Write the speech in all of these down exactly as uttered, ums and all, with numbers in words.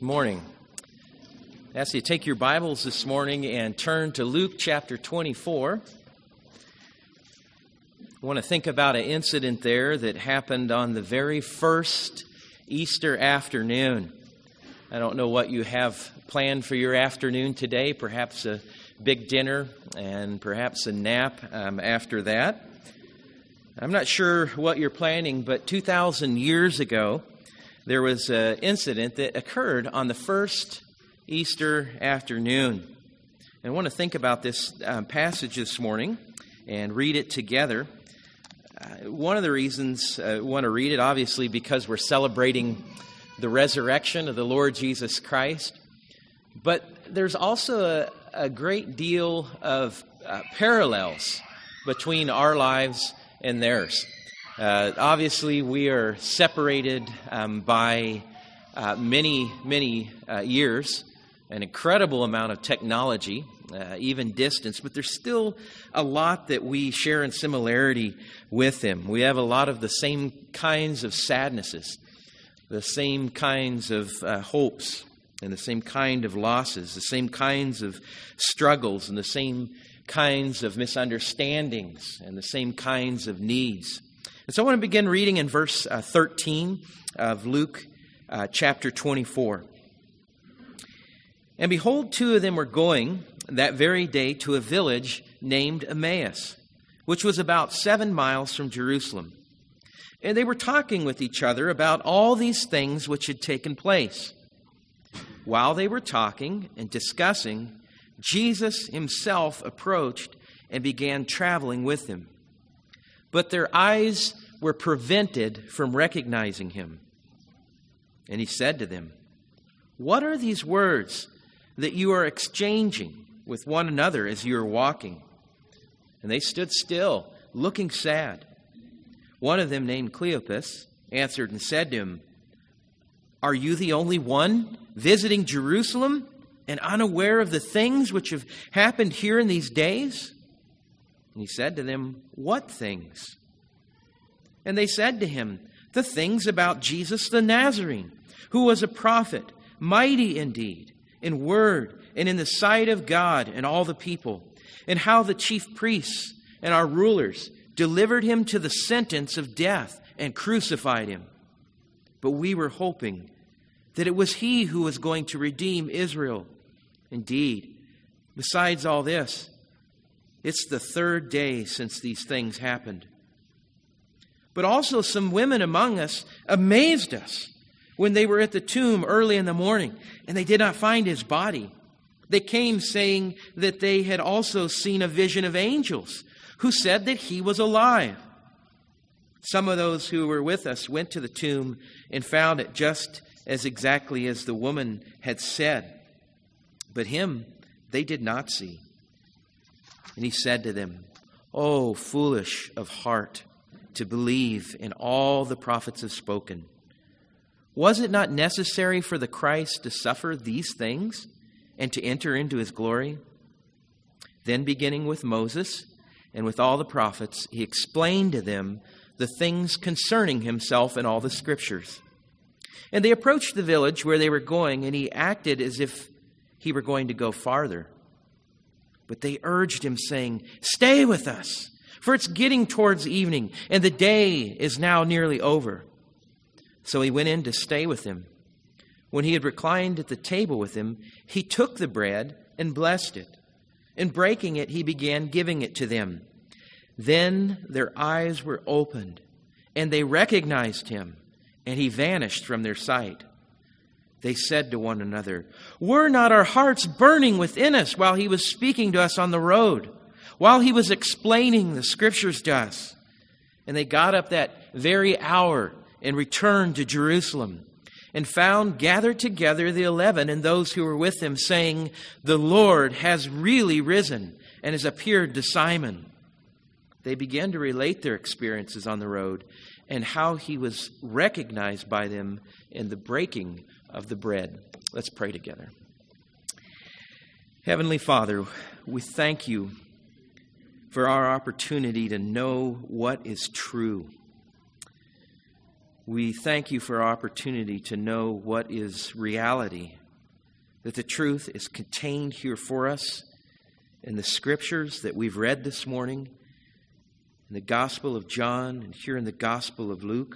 Good morning. I ask you to take your Bibles this morning and turn to Luke chapter twenty-four. I want to think about an incident there that happened on the very first Easter afternoon. I don't know what you have planned for your afternoon today, perhaps a big dinner and perhaps a nap um, after that. I'm not sure what you're planning, but two thousand years ago, there was an incident that occurred on the first Easter afternoon. And I want to think about this um, passage this morning and read it together. Uh, one of the reasons uh, I want to read it, obviously, because we're celebrating the resurrection of the Lord Jesus Christ. But there's also a, a great deal of uh, parallels between our lives and theirs. Uh, obviously, we are separated um, by uh, many, many uh, years, an incredible amount of technology, uh, even distance, but there's still a lot that we share in similarity with Him. We have a lot of the same kinds of sadnesses, the same kinds of uh, hopes, and the same kind of losses, the same kinds of struggles, and the same kinds of misunderstandings, and the same kinds of needs. And so I want to begin reading in verse uh, thirteen of Luke uh, chapter twenty-four. And behold, two of them were going that very day to a village named Emmaus, which was about seven miles from Jerusalem. And they were talking with each other about all these things which had taken place. While they were talking and discussing, Jesus himself approached and began traveling with them. But their eyes were prevented from recognizing him. And he said to them, "What are these words that you are exchanging with one another as you are walking?" And they stood still, looking sad. One of them, named Cleopas, answered and said to him, "Are you the only one visiting Jerusalem and unaware of the things which have happened here in these days?" And he said to them, "What things?" And they said to him, "The things about Jesus the Nazarene, who was a prophet, mighty indeed, in word and in the sight of God and all the people, and how the chief priests and our rulers delivered him to the sentence of death and crucified him. But we were hoping that it was he who was going to redeem Israel. Indeed, besides all this, it's the third day since these things happened. But also some women among us amazed us when they were at the tomb early in the morning, and they did not find his body. They came saying that they had also seen a vision of angels who said that he was alive. Some of those who were with us went to the tomb and found it just as exactly as the woman had said. But him they did not see." And he said to them, "O foolish of heart, to believe in all the prophets have spoken. Was it not necessary for the Christ to suffer these things and to enter into his glory?" Then beginning with Moses and with all the prophets, he explained to them the things concerning himself in all the scriptures. And they approached the village where they were going, and he acted as if he were going to go farther. But they urged him, saying, "Stay with us, for it's getting towards evening, and the day is now nearly over." So he went in to stay with them. When he had reclined at the table with them, he took the bread and blessed it. And breaking it, he began giving it to them. Then their eyes were opened, and they recognized him, and he vanished from their sight. They said to one another, "Were not our hearts burning within us while he was speaking to us on the road, while he was explaining the scriptures to us?" And they got up that very hour and returned to Jerusalem, and found gathered together the eleven and those who were with him, saying, "The Lord has really risen and has appeared to Simon." They began to relate their experiences on the road and how he was recognized by them in the breaking of the bread. Let's pray together. Heavenly Father, we thank you for our opportunity to know what is true. We thank you for our opportunity to know what is reality, that the truth is contained here for us in the Scriptures that we've read this morning, in the Gospel of John and here in the Gospel of Luke.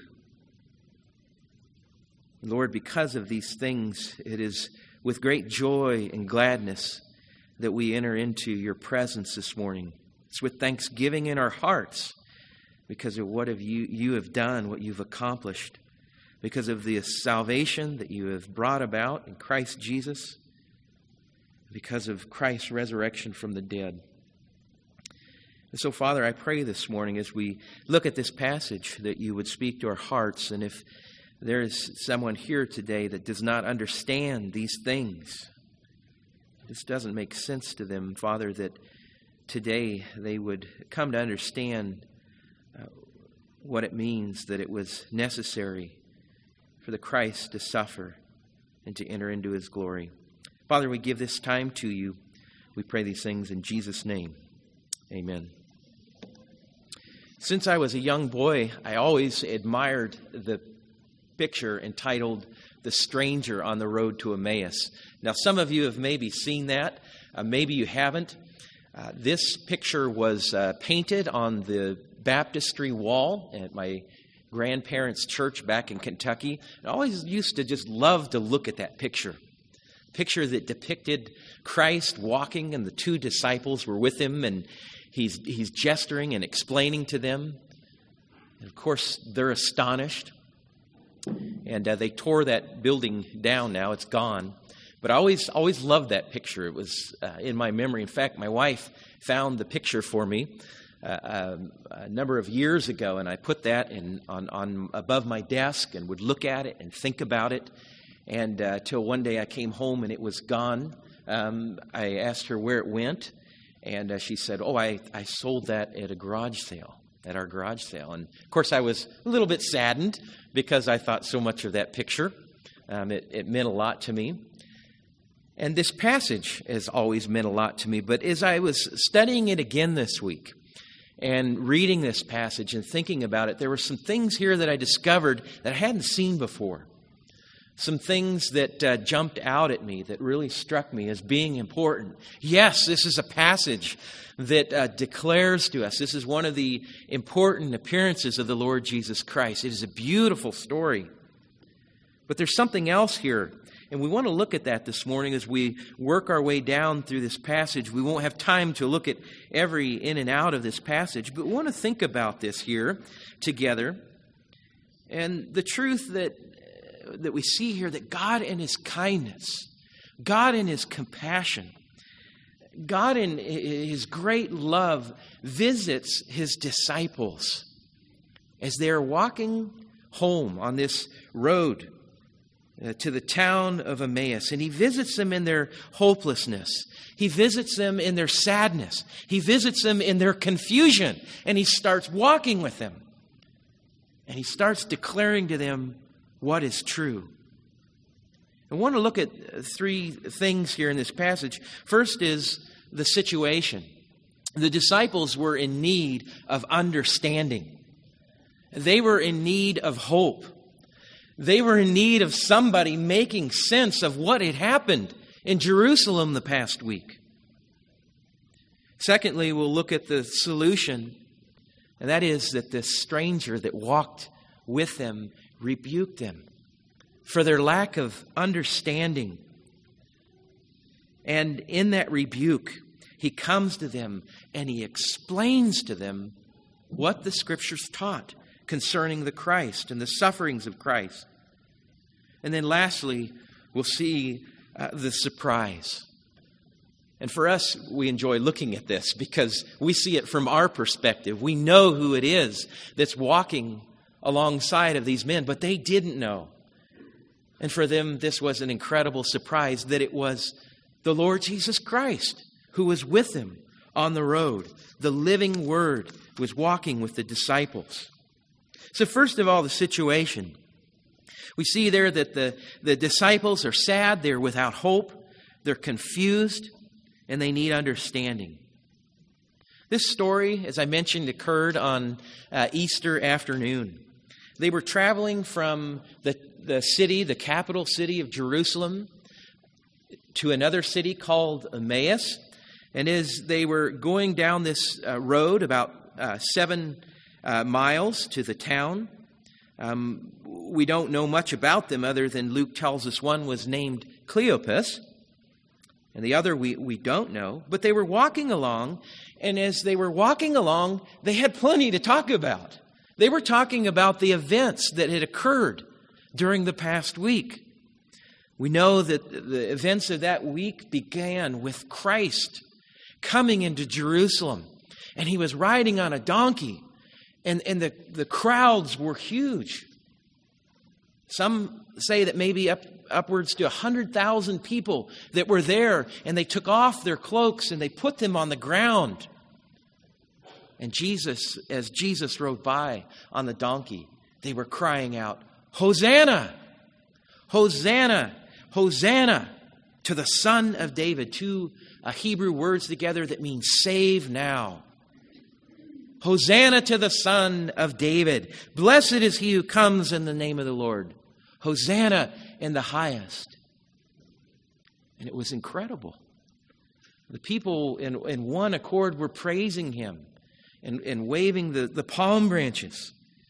Lord, because of these things, it is with great joy and gladness that we enter into your presence this morning. It's with thanksgiving in our hearts because of what have you, you have done, what you've accomplished, because of the salvation that you have brought about in Christ Jesus, because of Christ's resurrection from the dead. And so, Father, I pray this morning as we look at this passage that you would speak to our hearts. And if there is someone here today that does not understand these things, this doesn't make sense to them, Father, that today they would come to understand uh, what it means that it was necessary for the Christ to suffer and to enter into his glory. Father, we give this time to you. We pray these things in Jesus' name. Amen. Since I was a young boy, I always admired the picture entitled "The Stranger on the Road to Emmaus." Now, some of you have maybe seen that. Uh, maybe you haven't. Uh, this picture was uh, painted on the baptistry wall at my grandparents' church back in Kentucky. I always used to just love to look at that picture. Picture that depicted Christ walking and the two disciples were with him, and he's he's gesturing and explaining to them. And of course, they're astonished. And uh, they tore that building down now. It's gone. But I always, always loved that picture. It was uh, in my memory. In fact, my wife found the picture for me uh, um, a number of years ago, and I put that in on, on above my desk and would look at it and think about it. And uh, till one day I came home and it was gone. Um, I asked her where it went, and uh, she said, "Oh, I, I sold that at a garage sale." At our garage sale. And of course I was a little bit saddened because I thought so much of that picture. Um, it, it meant a lot to me. And this passage has always meant a lot to me. But as I was studying it again this week and reading this passage and thinking about it, there were some things here that I discovered that I hadn't seen before. Some things that uh, jumped out at me that really struck me as being important. Yes, this is a passage that uh, declares to us, this is one of the important appearances of the Lord Jesus Christ. It is a beautiful story. But there's something else here, and we want to look at that this morning as we work our way down through this passage. We won't have time to look at every in and out of this passage, but we want to think about this here together. And the truth that that we see here, that God in his kindness, God in his compassion, God in his great love visits his disciples as they are walking home on this road uh, to the town of Emmaus. And he visits them in their hopelessness. He visits them in their sadness. He visits them in their confusion. And he starts walking with them. And he starts declaring to them what is true. I want to look at three things here in this passage. First is the situation. The disciples were in need of understanding. They were in need of hope. They were in need of somebody making sense of what had happened in Jerusalem the past week. Secondly, we'll look at the solution, and that is that this stranger that walked with them rebuked them for their lack of understanding. And in that rebuke, he comes to them and he explains to them what the Scriptures taught concerning the Christ and the sufferings of Christ. And then lastly, we'll see uh, the surprise. And for us, we enjoy looking at this because we see it from our perspective. We know who it is that's walking alongside of these men, but they didn't know. And for them, this was an incredible surprise that it was the Lord Jesus Christ who was with them on the road. The living Word was walking with the disciples. So first of all, the situation. We see there that the, the disciples are sad, they're without hope, they're confused, and they need understanding. This story, as I mentioned, occurred on uh, Easter afternoon. They were traveling from the, the city, the capital city of Jerusalem, to another city called Emmaus. And as they were going down this uh, road, about uh, seven uh, miles to the town, um, we don't know much about them other than Luke tells us one was named Cleopas, and the other we, we don't know. But they were walking along, and as they were walking along, they had plenty to talk about. They were talking about the events that had occurred during the past week. We know that the events of that week began with Christ coming into Jerusalem, and he was riding on a donkey, and, and the, the crowds were huge. Some say that maybe up, upwards to one hundred thousand people that were there, and they took off their cloaks and they put them on the ground. And Jesus, as Jesus rode by on the donkey, they were crying out, "Hosanna! Hosanna! Hosanna to the Son of David." Two uh, Hebrew words together that mean save now. Hosanna to the Son of David. Blessed is he who comes in the name of the Lord. Hosanna in the highest. And it was incredible. The people in, in one accord were praising him and, and waving the, the palm branches.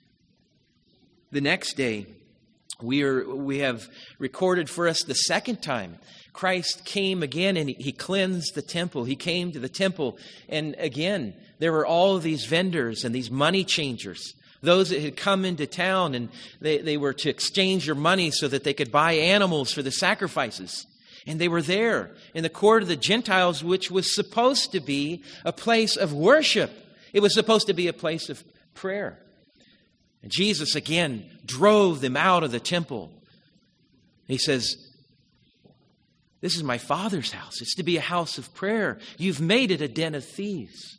The next day, we are we have recorded for us the second time Christ came again, and he, he cleansed the temple. He came to the temple, and again, there were all of these vendors and these money changers, those that had come into town, and they, they were to exchange their money so that they could buy animals for the sacrifices. And they were there in the court of the Gentiles, which was supposed to be a place of worship. It was supposed to be a place of prayer. And Jesus again drove them out of the temple. He says, "This is my Father's house. It's to be a house of prayer. You've made it a den of thieves."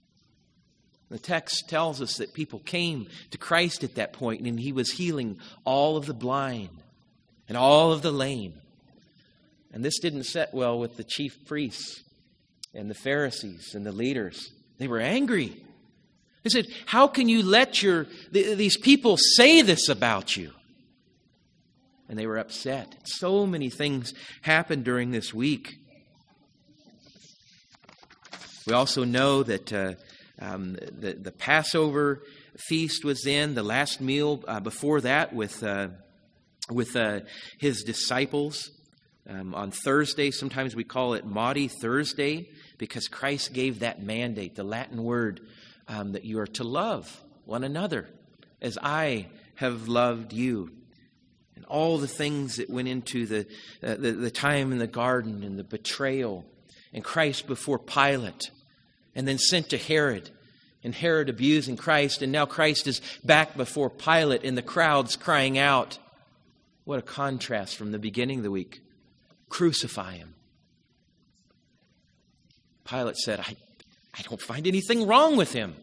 The text tells us that people came to Christ at that point, and he was healing all of the blind and all of the lame. And this didn't set well with the chief priests and the Pharisees and the leaders. They were angry. They said, "How can you let your th- these people say this about you?" And they were upset. So many things happened during this week. We also know that uh, um, the, the Passover feast was in, the last meal uh, before that with, uh, with uh, his disciples. Um, on Thursday, sometimes we call it Maundy Thursday, because Christ gave that mandate, the Latin word, um, that you are to love one another as I have loved you. And all the things that went into the, uh, the, the time in the garden and the betrayal, and Christ before Pilate, and then sent to Herod, and Herod abusing Christ, and now Christ is back before Pilate, and the crowds crying out. What a contrast from the beginning of the week. Crucify him. Pilate said, I, I don't find anything wrong with him.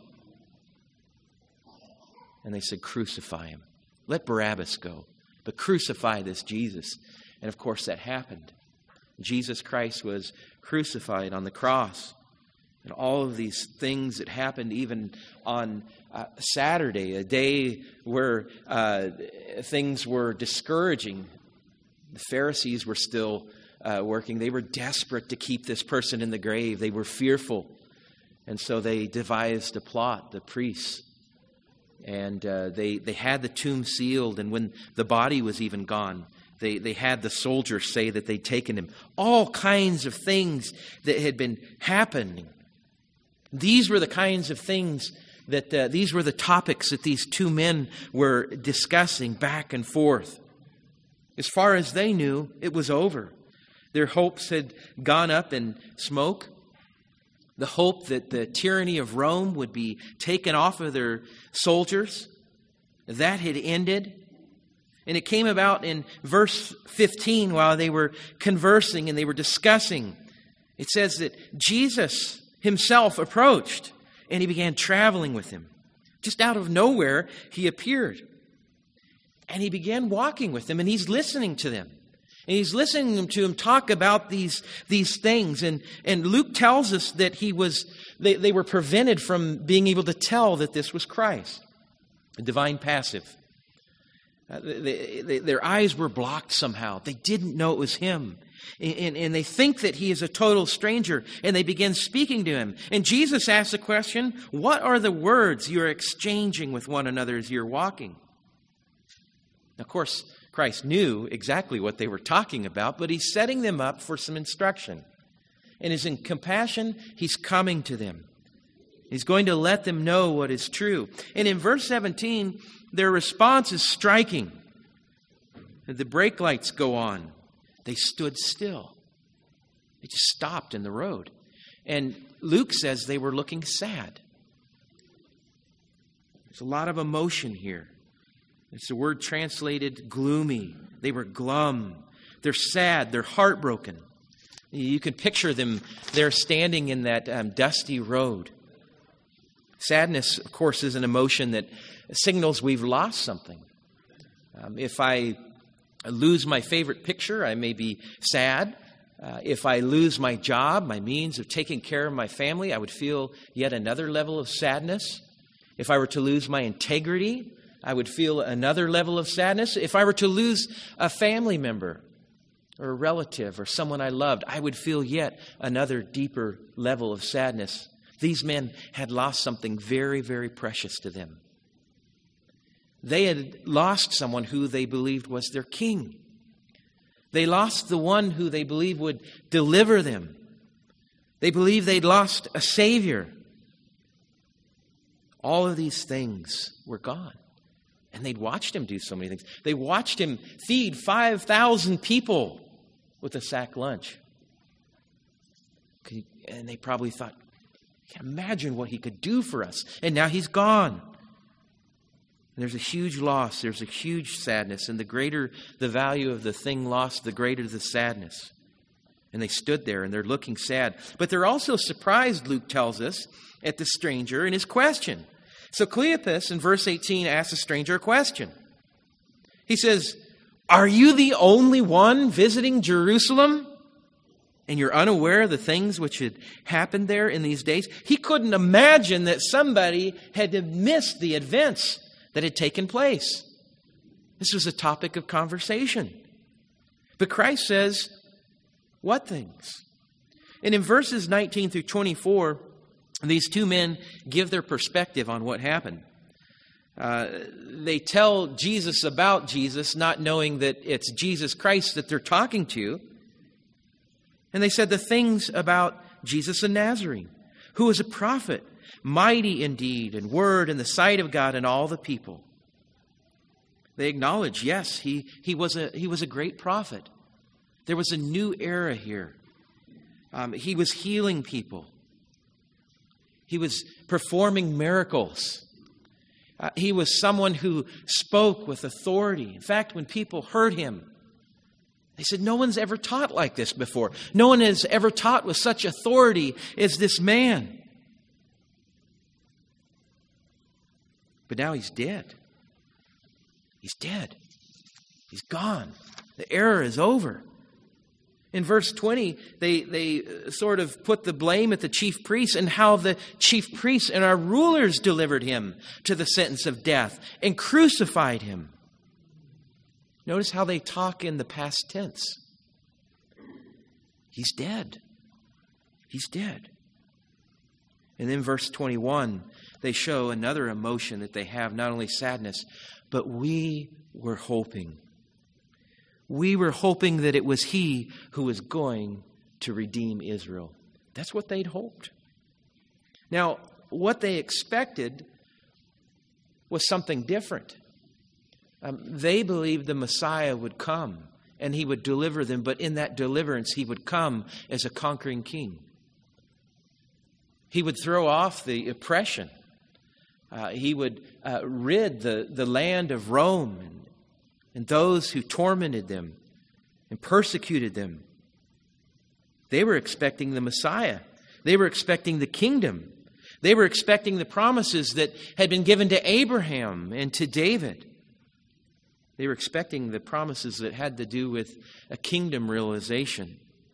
And they said, crucify him. Let Barabbas go, but crucify this Jesus. And of course that happened. Jesus Christ was crucified on the cross. And all of these things that happened even on uh, Saturday, a day where uh, things were discouraging. The Pharisees were still uh, working. They were desperate to keep this person in the grave. They were fearful. And so they devised a plot, the priests. And uh, they, they had the tomb sealed. And when the body was even gone, they, they had the soldiers say that they'd taken him. All kinds of things that had been happening. These were the kinds of things that, uh, these were the topics that these two men were discussing back and forth. As far as they knew, it was over. Their hopes had gone up in smoke. The hope that the tyranny of Rome would be taken off of their soldiers, that had ended. And it came about in verse fifteen while they were conversing and they were discussing. It says that Jesus himself approached and he began traveling with him. Just out of nowhere, he appeared. And he began walking with them, and he's listening to them. And he's listening to them talk about these, these things. And, and Luke tells us that he was they, they were prevented from being able to tell that this was Christ. A divine passive. Uh, they, they, their eyes were blocked somehow. They didn't know it was him. And, and, and they think that he is a total stranger, and they begin speaking to him. And Jesus asks the question, what are the words you're exchanging with one another as you're walking? Of course, Christ knew exactly what they were talking about, but he's setting them up for some instruction. And as in compassion, he's coming to them. He's going to let them know what is true. And in verse seventeen, their response is striking. The brake lights go on. They stood still. They just stopped in the road. And Luke says they were looking sad. There's a lot of emotion here. It's the word translated gloomy. They were glum. They're sad. They're heartbroken. You can picture them there standing in that um, dusty road. Sadness, of course, is an emotion that signals we've lost something. Um, if I lose my favorite picture, I may be sad. Uh, if I lose my job, my means of taking care of my family, I would feel yet another level of sadness. If I were to lose my integrity, I would feel another level of sadness. If I were to lose a family member or a relative or someone I loved, I would feel yet another deeper level of sadness. These men had lost something very, very precious to them. They had lost someone who they believed was their king. They lost the one who they believed would deliver them. They believed they'd lost a Savior. All of these things were gone. And they'd watched him do so many things. They watched him feed five thousand people with a sack lunch. And they probably thought, imagine what he could do for us. And now he's gone. And there's a huge loss. There's a huge sadness. And the greater the value of the thing lost, the greater the sadness. And they stood there and they're looking sad. But they're also surprised, Luke tells us, at the stranger and his question. So Cleopas in verse eighteen asks the stranger a question. He says, are you the only one visiting Jerusalem? And you're unaware of the things which had happened there in these days? He couldn't imagine that somebody had missed the events that had taken place. This was a topic of conversation. But Christ says, what things? And in verses nineteen through twenty-four, these two men give their perspective on what happened. Uh, they tell Jesus about Jesus, not knowing that it's Jesus Christ that they're talking to. And they said the things about Jesus the Nazarene, who was a prophet, mighty in deed and word in the sight of God and all the people. They acknowledge, yes, he, he, was a, he was a great prophet. There was a new era here. Um, he was healing people. He was performing miracles. Uh, he was someone who spoke with authority. In fact, when people heard him, they said, no one's ever taught like this before. No one has ever taught with such authority as this man. But now he's dead. He's dead. He's gone. The era is over. In verse twenty, they, they sort of put the blame at the chief priests and how the chief priests and our rulers delivered him to the sentence of death and crucified him. Notice how they talk in the past tense. He's dead. He's dead. And then verse twenty-one, they show another emotion that they have, not only sadness, but we were hoping. We were hoping that it was he who was going to redeem Israel. That's what they'd hoped. Now, what they expected was something different. Um, they believed the Messiah would come and he would deliver them, but in that deliverance, he would come as a conquering king. He would throw off the oppression. Uh, he would uh, rid the, the land of Rome and, and those who tormented them and persecuted them. They were expecting the Messiah. They were expecting the kingdom. They were expecting the promises that had been given to Abraham and to David. They were expecting the promises that had to do with a kingdom realization.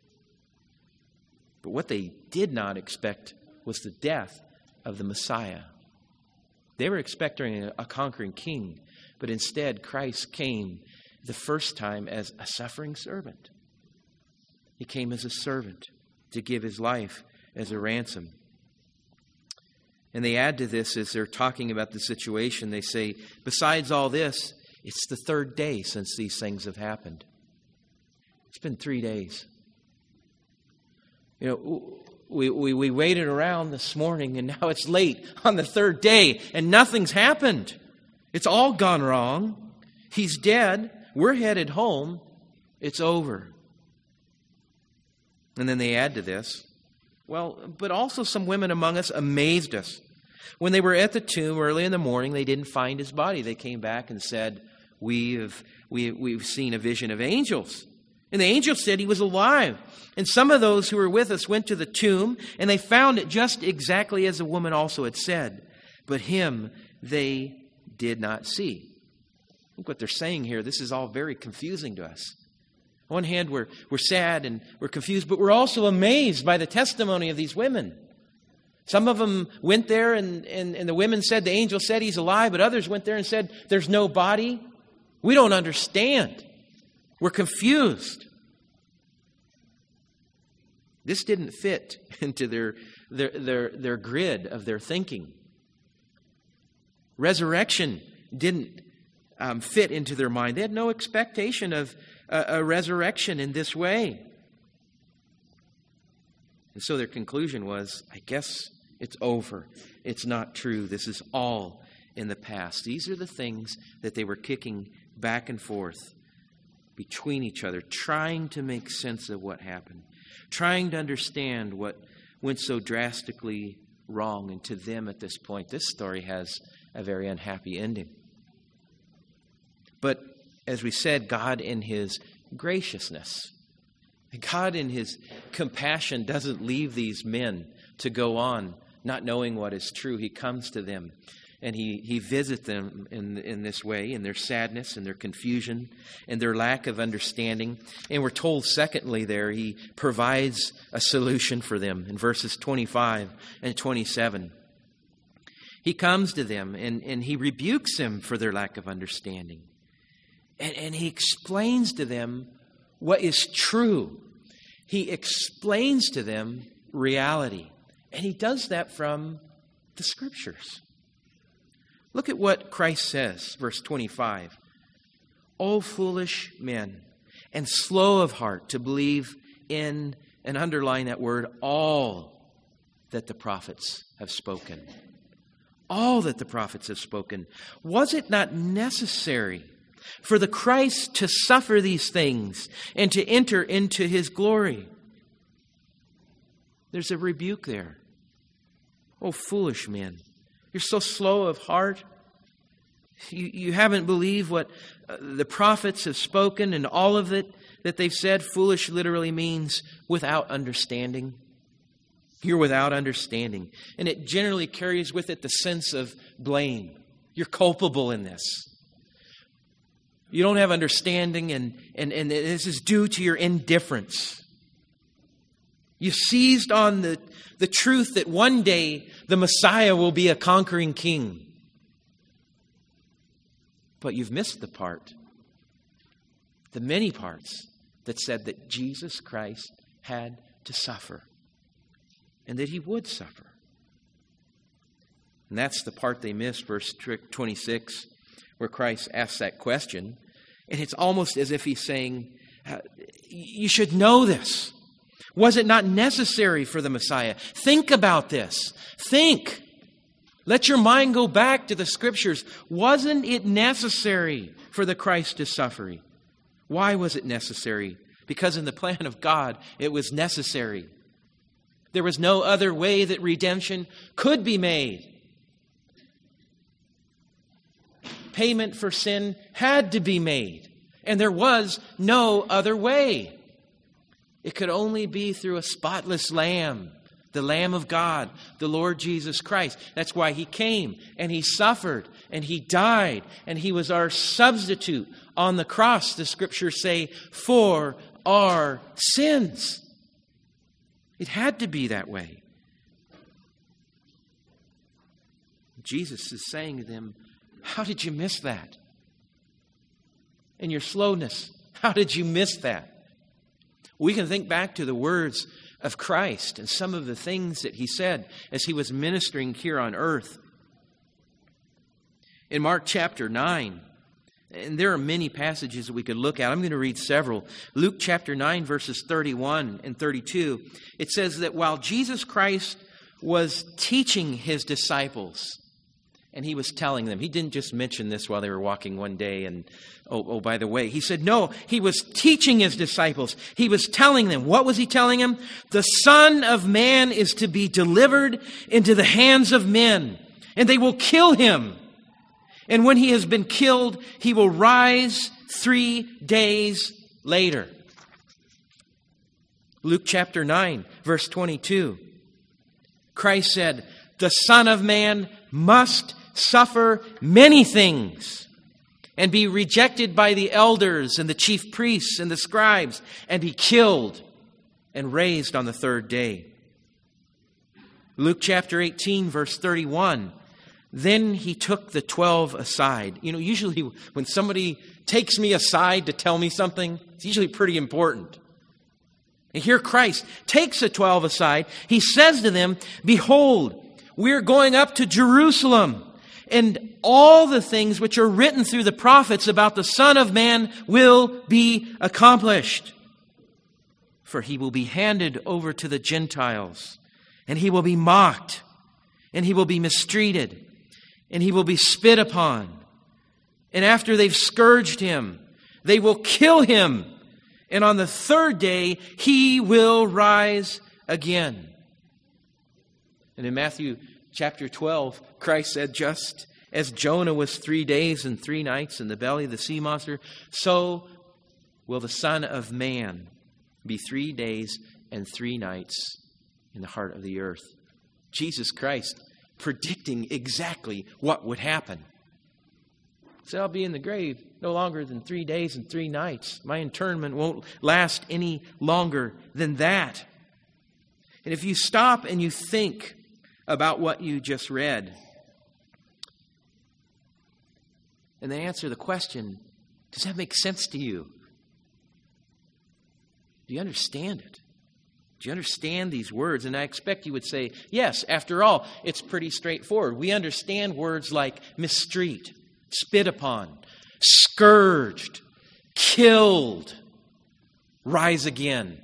But what they did not expect was the death of the Messiah. They were expecting a conquering king, But instead, Christ came the first time as a suffering servant. He came as a servant to give his life as a ransom. And they add to this as they're talking about the situation. They say, besides all this, it's the third day since these things have happened. It's been three days. You know, we, we, we waited around this morning and now it's late on the third day and nothing's happened. It's all gone wrong. He's dead. We're headed home. It's over. And then they add to this, well, but also some women among us amazed us. When they were at the tomb early in the morning, they didn't find his body. They came back and said, we have, we, we've seen a vision of angels. And the angel said he was alive. And some of those who were with us went to the tomb, and they found it just exactly as the woman also had said. But him they did not see. Look what they're saying here. This is all very confusing to us. On one hand, we're, we're sad and we're confused, but we're also amazed by the testimony of these women. Some of them went there and, and, and the women said, the angel said he's alive, but others went there and said, there's no body. We don't understand. We're confused. This didn't fit into their, their, their, their grid of their thinking. Resurrection didn't um, fit into their mind. They had no expectation of a, a resurrection in this way. And so their conclusion was, I guess it's over. It's not true. This is all in the past. These are the things that they were kicking back and forth between each other, trying to make sense of what happened, trying to understand what went so drastically wrong. And to them at this point, this story has a very unhappy ending. But as we said, God in his graciousness, God in his compassion doesn't leave these men to go on not knowing what is true. He comes to them and he, he visits them in, in this way, in their sadness and their confusion and their lack of understanding. And we're told, secondly, there, he provides a solution for them in verses twenty-five and twenty-seven. He comes to them and, and he rebukes them for their lack of understanding. And, and he explains to them what is true. He explains to them reality. And he does that from the Scriptures. Look at what Christ says, verse twenty-five. O foolish men, and slow of heart to believe in, and underline that word, all that the prophets have spoken. All that the prophets have spoken. Was it not necessary for the Christ to suffer these things and to enter into his glory? There's a rebuke there. Oh, foolish men. You're so slow of heart. You, you haven't believed what uh, the prophets have spoken and all of it that they've said. Foolish literally means without understanding. You're without understanding. And it generally carries with it the sense of blame. You're culpable in this. You don't have understanding, and, and, and this is due to your indifference. You seized on the, the truth that one day the Messiah will be a conquering king. But you've missed the part, the many parts that said that Jesus Christ had to suffer and that he would suffer. And that's the part they missed, verse twenty-six, where Christ asks that question. And it's almost as if he's saying, you should know this. Was it not necessary for the Messiah? Think about this. Think. Let your mind go back to the Scriptures. Wasn't it necessary for the Christ to suffer? Why was it necessary? Because in the plan of God, it was necessary. There was no other way that redemption could be made. Payment for sin had to be made. And there was no other way. It could only be through a spotless lamb, the Lamb of God, the Lord Jesus Christ. That's why he came and he suffered and he died and he was our substitute on the cross, the Scriptures say, for our sins. It had to be that way. Jesus is saying to them, how did you miss that? and your slowness. How did you miss that? We can think back to the words of Christ and some of the things that he said as he was ministering here on earth. In Mark chapter nine, and there are many passages that we could look at. I'm going to read several. Luke chapter nine, verses thirty-one and thirty-two. It says that while Jesus Christ was teaching his disciples, and he was telling them, he didn't just mention this while they were walking one day and, oh, oh, by the way, he said, no, he was teaching his disciples. He was telling them. What was he telling them? The Son of Man is to be delivered into the hands of men, and they will kill him. And when he has been killed, he will rise three days later. Luke chapter nine, verse twenty-two. Christ said, the Son of Man must suffer many things and be rejected by the elders and the chief priests and the scribes and be killed and raised on the third day. Luke chapter eighteen, verse thirty-one. Then he took the twelve aside. You know, usually when somebody takes me aside to tell me something, it's usually pretty important. And here Christ takes the twelve aside. He says to them, behold, we're going up to Jerusalem, and all the things which are written through the prophets about the Son of Man will be accomplished. For he will be handed over to the Gentiles, and he will be mocked, and he will be mistreated, and he will be spit upon. And after they've scourged him, they will kill him. And on the third day, he will rise again. And in Matthew chapter twelve, Christ said, just as Jonah was three days and three nights in the belly of the sea monster, so will the Son of Man be three days and three nights in the heart of the earth. Jesus Christ predicting exactly what would happen. He said, I'll be in the grave no longer than three days and three nights. My internment won't last any longer than that. And if you stop and you think about what you just read, and then answer the question, does that make sense to you? Do you understand it? Do you understand these words? And I expect you would say, yes, after all, it's pretty straightforward. We understand words like mistreat, spit upon, scourged, killed, rise again.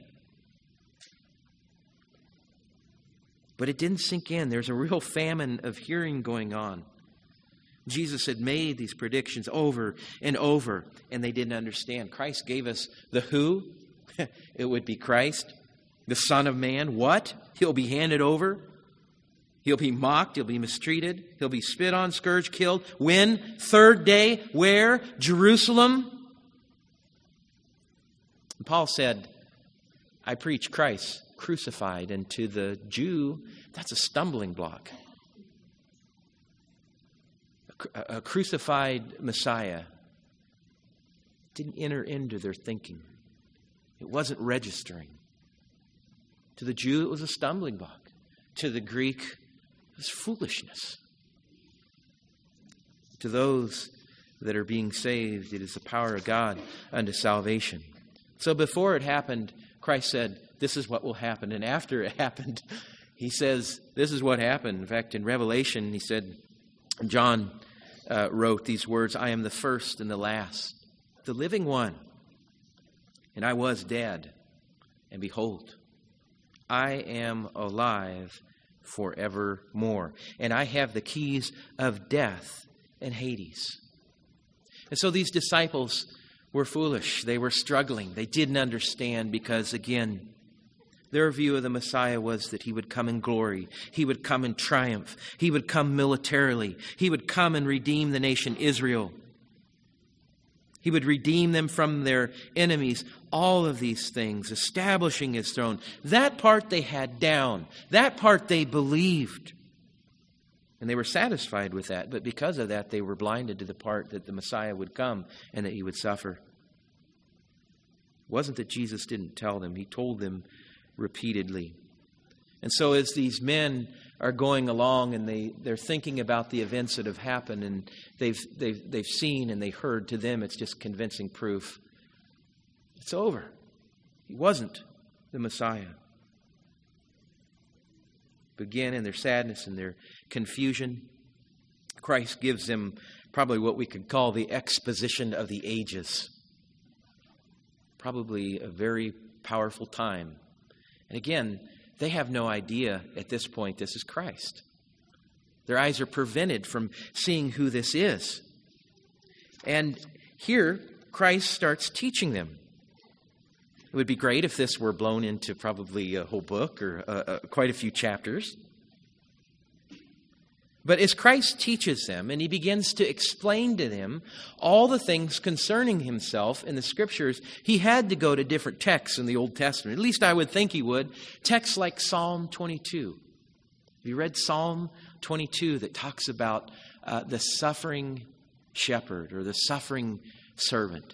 But it didn't sink in. There's a real famine of hearing going on. Jesus had made these predictions over and over, and they didn't understand. Christ gave us the who. It would be Christ, the Son of Man. What? He'll be handed over. He'll be mocked. He'll be mistreated. He'll be spit on, scourged, killed. When? Third day. Where? Jerusalem. And Paul said, I preach Christ crucified. And to the Jew, that's a stumbling block. A, a crucified Messiah didn't enter into their thinking. It wasn't registering. To the Jew, it was a stumbling block. To the Greek, it was foolishness. To those that are being saved, it is the power of God unto salvation. So before it happened, Christ said, this is what will happen. And after it happened, he says, this is what happened. In fact, in Revelation, he said, John uh, wrote these words, I am the first and the last, the living one. And I was dead, and behold, I am alive forevermore. And I have the keys of death and Hades. And so these disciples were foolish. They were struggling. They didn't understand because, again, their view of the Messiah was that he would come in glory. He would come in triumph. He would come militarily. He would come and redeem the nation Israel. He would redeem them from their enemies. All of these things, establishing his throne. That part they had down. That part they believed. And they were satisfied with that. But because of that, they were blinded to the part that the Messiah would come and that he would suffer. It wasn't that Jesus didn't tell them. He told them repeatedly. And so as these men are going along and they, they're thinking about the events that have happened and they've, they've, they've seen and they heard, to them it's just convincing proof. It's over. He wasn't the Messiah. Again, in their sadness and their confusion, Christ gives them probably what we could call the exposition of the ages. Probably a very powerful time. And again, they have no idea at this point this is Christ. Their eyes are prevented from seeing who this is. And here, Christ starts teaching them. It would be great if this were blown into probably a whole book or uh, uh, quite a few chapters. But as Christ teaches them and he begins to explain to them all the things concerning himself in the Scriptures, he had to go to different texts in the Old Testament. At least I would think he would. Texts like Psalm twenty-two. Have you read Psalm twenty-two that talks about uh, the suffering shepherd or the suffering servant?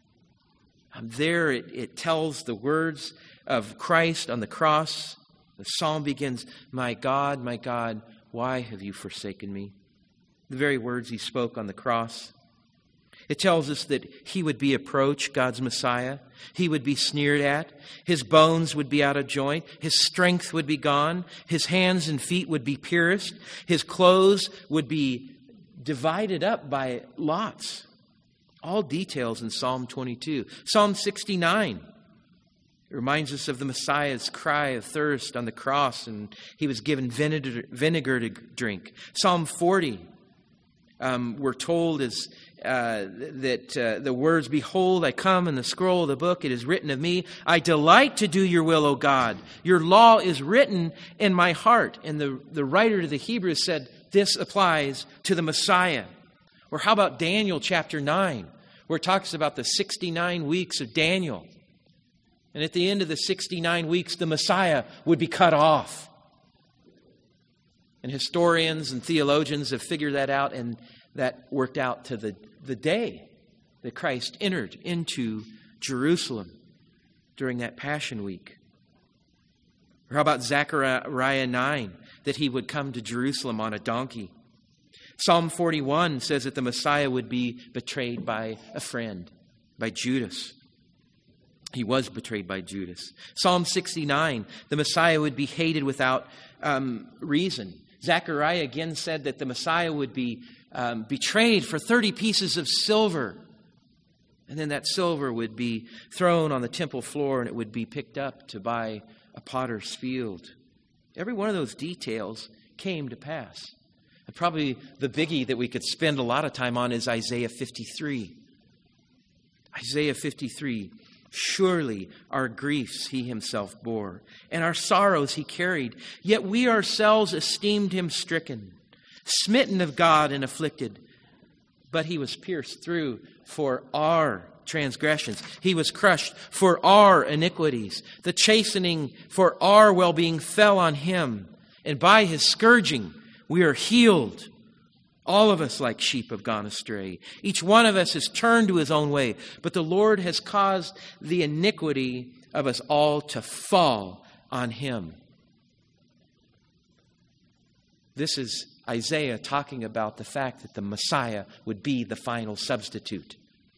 Um, there it, it tells the words of Christ on the cross. The psalm begins, "My God, my God, why have you forsaken me?" The very words he spoke on the cross. It tells us that he would be approached, God's Messiah. He would be sneered at. His bones would be out of joint. His strength would be gone. His hands and feet would be pierced. His clothes would be divided up by lots. All details in Psalm twenty-two. Psalm sixty-nine. It reminds us of the Messiah's cry of thirst on the cross, and he was given vinegar, vinegar to drink. Psalm forty, um, we're told is uh, that uh, the words, "Behold, I come in the scroll of the book. It is written of me. I delight to do your will, O God. Your law is written in my heart." And the, the writer to the Hebrews said, this applies to the Messiah. Or how about Daniel chapter nine, where it talks about the sixty-nine weeks of Daniel. And at the end of the sixty-nine weeks, the Messiah would be cut off. And historians and theologians have figured that out, and that worked out to the, the day that Christ entered into Jerusalem during that Passion Week. Or how about Zechariah nine, that he would come to Jerusalem on a donkey. Psalm forty-one says that the Messiah would be betrayed by a friend, by Judas. He was betrayed by Judas. Psalm sixty-nine, the Messiah would be hated without um, reason. Zechariah again said that the Messiah would be um, betrayed for thirty pieces of silver. And then that silver would be thrown on the temple floor and it would be picked up to buy a potter's field. Every one of those details came to pass. And probably the biggie that we could spend a lot of time on is Isaiah fifty-three. Isaiah fifty-three. Surely our griefs he himself bore, and our sorrows he carried. Yet we ourselves esteemed him stricken, smitten of God and afflicted. But he was pierced through for our transgressions. He was crushed for our iniquities. The chastening for our well-being fell on him, and by his scourging we are healed. All of us like sheep have gone astray. Each one of us has turned to his own way. But the Lord has caused the iniquity of us all to fall on him. This is Isaiah talking about the fact that the Messiah would be the final substitute.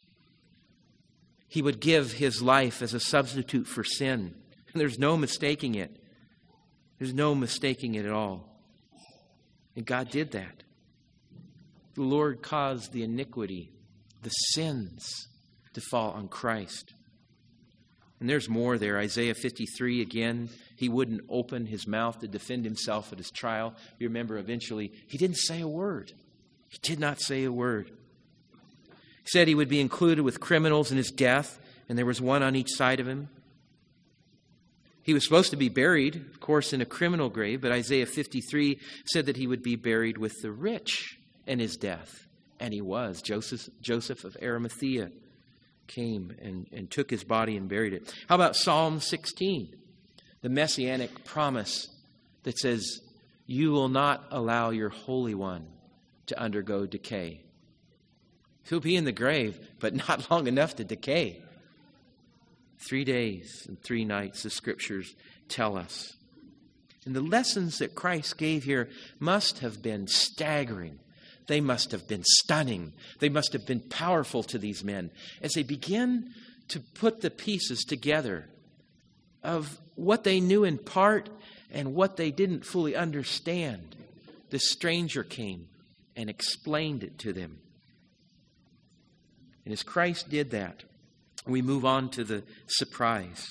He would give his life as a substitute for sin. And there's no mistaking it. There's no mistaking it at all. And God did that. The Lord caused the iniquity, the sins, to fall on Christ. And there's more there. Isaiah fifty-three, again, he wouldn't open his mouth to defend himself at his trial. You remember, eventually, he didn't say a word. He did not say a word. He said he would be included with criminals in his death, and there was one on each side of him. He was supposed to be buried, of course, in a criminal grave, but Isaiah fifty-three said that he would be buried with the rich in his death. And he was. Joseph, Joseph of Arimathea came and, and took his body and buried it. How about Psalm sixteen? The messianic promise that says, you will not allow your Holy One to undergo decay. He'll be in the grave, but not long enough to decay. Three days and three nights, the Scriptures tell us. And the lessons that Christ gave here must have been staggering. They must have been stunning. They must have been powerful to these men as they begin to put the pieces together of what they knew in part and what they didn't fully understand. The stranger came and explained it to them. And as Christ did that, we move on to the surprise.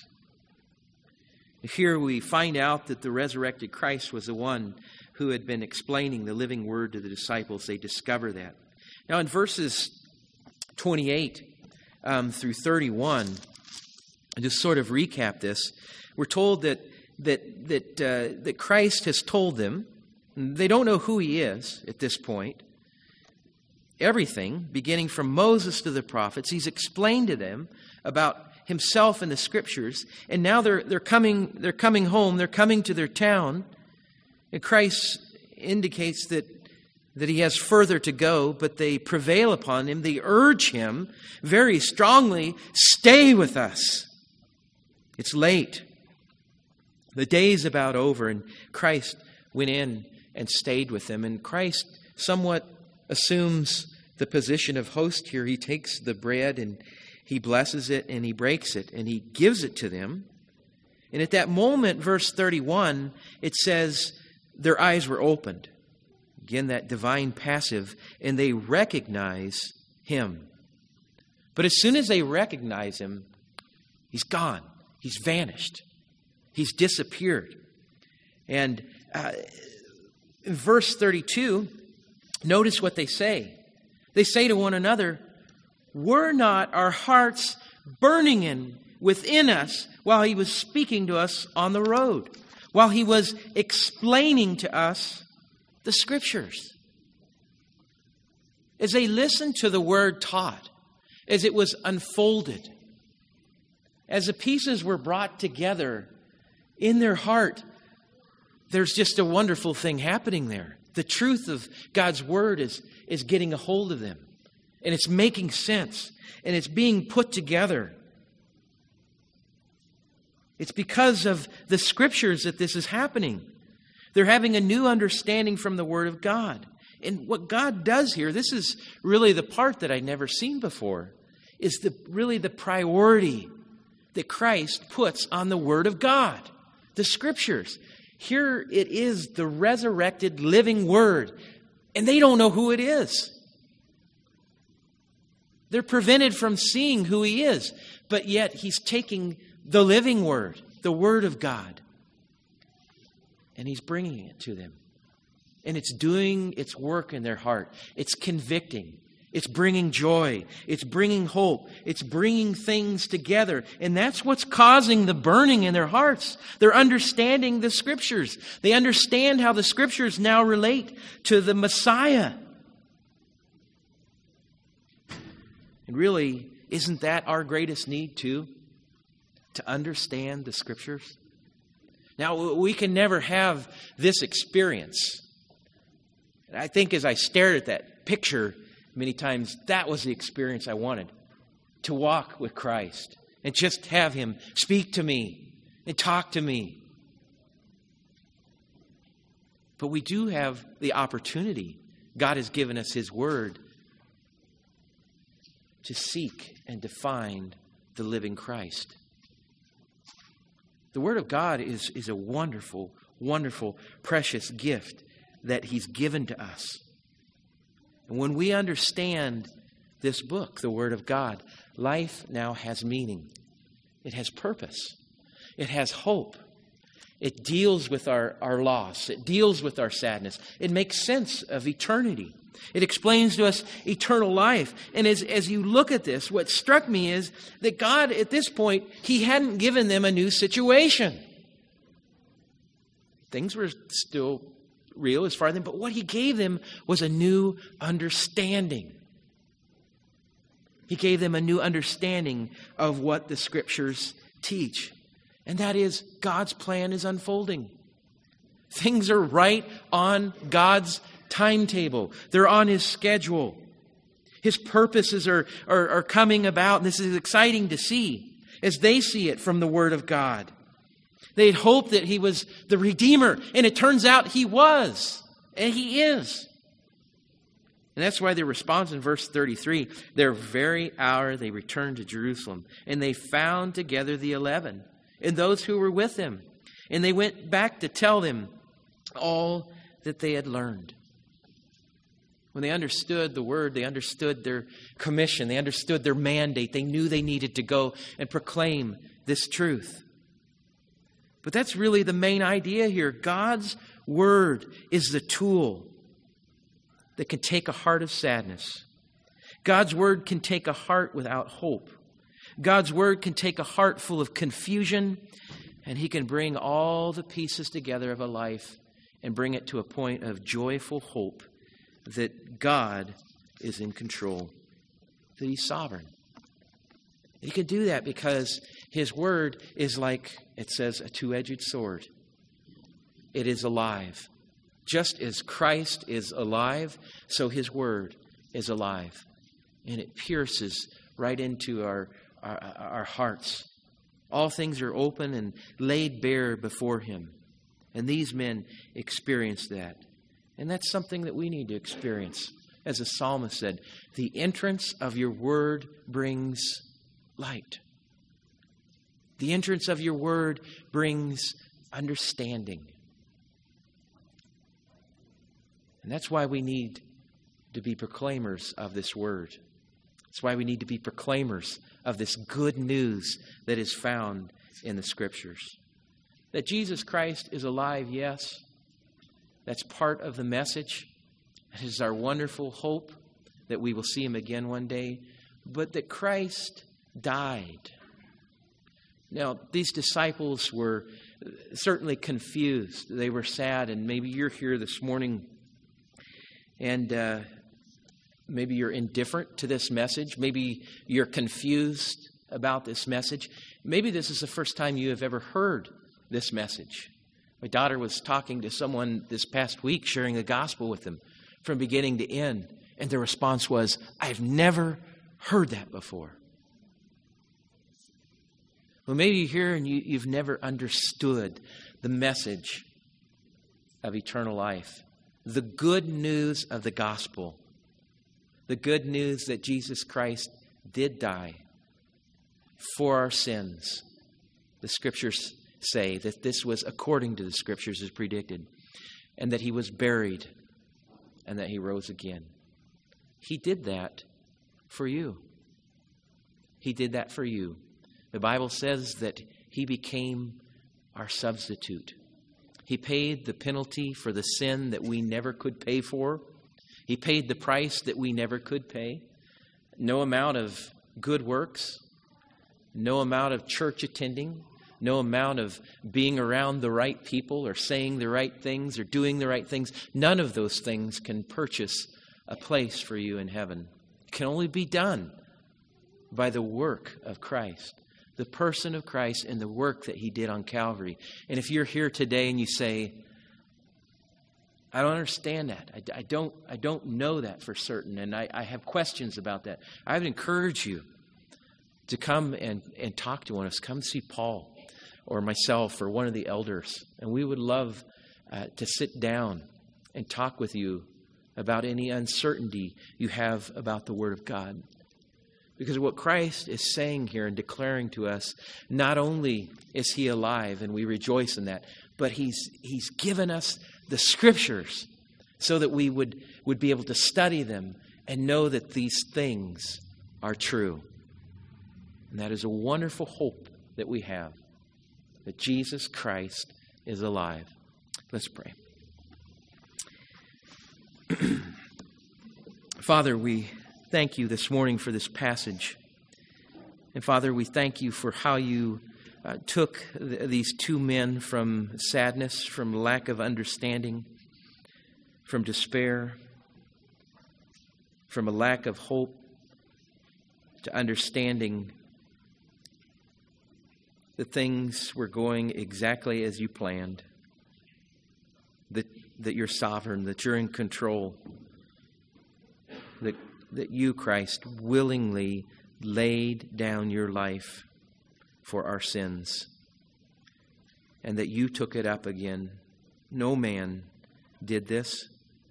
Here we find out that the resurrected Christ was the one who had been explaining the living word to the disciples. They discover that. Now in verses twenty-eight um, through thirty-one, to sort of recap this, we're told that that that uh, that Christ has told them. They don't know who he is at this point. Everything, beginning from Moses to the prophets, he's explained to them about himself and the scriptures. And now they're they're coming they're coming home. They're coming to their town, and Christ indicates that that he has further to go. But they prevail upon him. They urge him very strongly, "Stay with us. It's late. The day's about over." And Christ went in and stayed with them. And Christ somewhat assumes the position of host here. He takes the bread and he blesses it and he breaks it and he gives it to them. And at that moment, verse thirty-one, it says their eyes were opened. Again, that divine passive, and they recognize him. But as soon as they recognize him, he's gone. He's vanished. He's disappeared. And uh, in verse thirty-two, notice what they say. They say to one another, "Were not our hearts burning in within us while he was speaking to us on the road, while he was explaining to us the scriptures?" As they listened to the word taught, as it was unfolded, as the pieces were brought together in their heart, there's just a wonderful thing happening there. The truth of God's word is, is getting a hold of them. And it's making sense. And it's being put together. It's because of the scriptures that this is happening. They're having a new understanding from the word of God. And what God does here, this is really the part that I'd never seen before, is the really the priority that Christ puts on the word of God. The scriptures. Here it is, the resurrected living word. And they don't know who it is. They're prevented from seeing who he is. But yet he's taking the living word, the word of God, and he's bringing it to them. And it's doing its work in their heart. It's convicting. It's bringing joy. It's bringing hope. It's bringing things together. And that's what's causing the burning in their hearts. They're understanding the scriptures. They understand how the scriptures now relate to the Messiah. And really, isn't that our greatest need too? To understand the scriptures? Now, we can never have this experience. And I think as I stared at that picture many times, that was the experience I wanted. To walk with Christ and just have him speak to me and talk to me. But we do have the opportunity. God has given us his word to seek and to find the living Christ. The word of God is, is a wonderful, wonderful, precious gift that he's given to us. And when we understand this book, the Word of God, life now has meaning. It has purpose. It has hope. It deals with our, our loss. It deals with our sadness. It makes sense of eternity. It explains to us eternal life. And as, as you look at this, what struck me is that God, at this point, he hadn't given them a new situation. Things were still real as far as them, but what he gave them was a new understanding. He gave them a new understanding of what the scriptures teach. And that is, God's plan is unfolding. Things are right on God's timetable. They're on his schedule. His purposes are, are, are coming about. And this is exciting to see as they see it from the Word of God. They had hoped that he was the Redeemer, and it turns out he was, and he is. And that's why their response in verse thirty-three, their very hour they returned to Jerusalem, and they found together the eleven and those who were with them. And they went back to tell them all that they had learned. When they understood the word, they understood their commission, they understood their mandate, they knew they needed to go and proclaim this truth. But that's really the main idea here. God's word is the tool that can take a heart of sadness. God's word can take a heart without hope. God's word can take a heart full of confusion, and He can bring all the pieces together of a life and bring it to a point of joyful hope that God is in control, that He's sovereign. He can do that because His word is like, it says, a two-edged sword. It is alive. Just as Christ is alive, so His word is alive. And it pierces right into our, our, our hearts. All things are open and laid bare before Him. And these men experienced that. And that's something that we need to experience. As the psalmist said, the entrance of your word brings light. The entrance of your word brings understanding. And that's why we need to be proclaimers of this word. That's why we need to be proclaimers of this good news that is found in the Scriptures. That Jesus Christ is alive, yes. That's part of the message. It is our wonderful hope that we will see Him again one day. But that Christ died. Now, these disciples were certainly confused. They were sad, and maybe you're here this morning and uh, maybe you're indifferent to this message. Maybe you're confused about this message. Maybe this is the first time you have ever heard this message. My daughter was talking to someone this past week, sharing the gospel with them from beginning to end. And their response was, I've never heard that before. Well, maybe you're here and you, you've never understood the message of eternal life. The good news of the gospel. The good news that Jesus Christ did die for our sins. The Scriptures say that this was according to the Scriptures as predicted. And that He was buried. And that He rose again. He did that for you. He did that for you. The Bible says that He became our substitute. He paid the penalty for the sin that we never could pay for. He paid the price that we never could pay. No amount of good works, no amount of church attending, no amount of being around the right people or saying the right things or doing the right things. None of those things can purchase a place for you in heaven. It can only be done by the work of Christ. The person of Christ and the work that He did on Calvary. And if you're here today and you say, I don't understand that. I, I don't I don't know that for certain. And I, I have questions about that. I would encourage you to come and, and talk to one of us. Come see Paul or myself or one of the elders. And we would love uh, to sit down and talk with you about any uncertainty you have about the Word of God. Because what Christ is saying here and declaring to us, not only is He alive and we rejoice in that, but He's He's given us the Scriptures so that we would, would be able to study them and know that these things are true. And that is a wonderful hope that we have, that Jesus Christ is alive. Let's pray. Father, we thank you this morning for this passage. And Father, we thank you for how you uh, took th- these two men from sadness, from lack of understanding, from despair, from a lack of hope, to understanding that things were going exactly as you planned, that, that you're sovereign, that you're in control, that that you, Christ, willingly laid down your life for our sins. and that you took it up again. No man did this.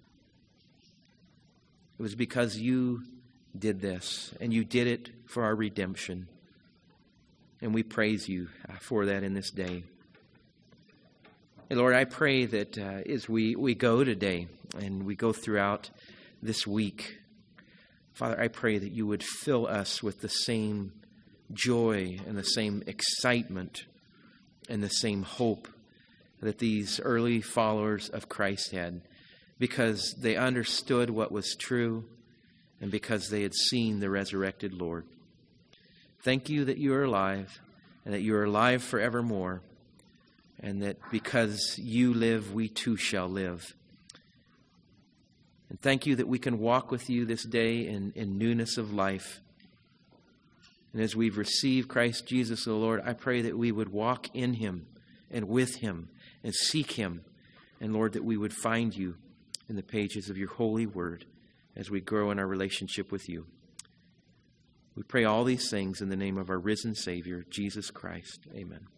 It was because you did this, and you did it for our redemption. And we praise you for that in this day. Hey, Lord, I pray that uh, as we, we go today and we go throughout this week, Father, I pray that you would fill us with the same joy and the same excitement and the same hope that these early followers of Christ had, because they understood what was true and because they had seen the resurrected Lord. Thank you that you are alive and that you are alive forevermore, and that because you live, we too shall live. And thank you that we can walk with you this day in, in newness of life. And as we've received Christ Jesus the Lord, I pray that we would walk in him and with him and seek him. And Lord, that we would find you in the pages of your holy word as we grow in our relationship with you. We pray all these things in the name of our risen Savior, Jesus Christ. Amen.